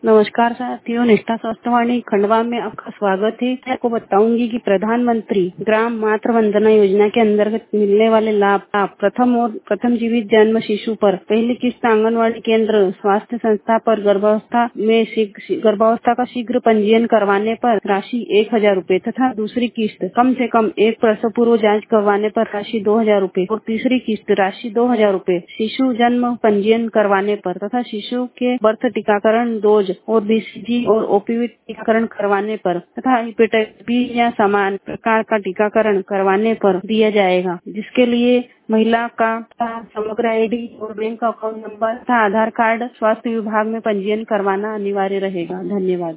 नमस्कार साथियों, निष्ठा स्वास्थ्यवाणी खंडवा में आपका स्वागत है। मैं आपको बताऊंगी कि प्रधानमंत्री ग्राम मातृ वंदना योजना के अंतर्गत मिलने वाले लाभ। प्रथम जीवित जन्म शिशु पर पहली किस्त आंगनवाड़ी केंद्र स्वास्थ्य संस्था पर गर्भावस्था का शीघ्र पंजीयन करवाने पर राशि 1,000 रूपए तथा दूसरी किस्त कम से कम एक प्रसव पूर्व जाँच करवाने पर राशि 2,000 रूपए और तीसरी किस्त राशि 2,000 रूपए शिशु जन्म पंजीयन करवाने पर तथा शिशु के बर्थ टीकाकरण डोज और बीसीजी और ओपीवी टीकाकरण करवाने पर तथा हेपेटाइटिस बी या समान प्रकार का टीकाकरण करवाने पर दिया जाएगा, जिसके लिए महिला का समग्र आईडी और बैंक अकाउंट नंबर तथा आधार कार्ड स्वास्थ्य विभाग में पंजीयन करवाना अनिवार्य रहेगा। धन्यवाद।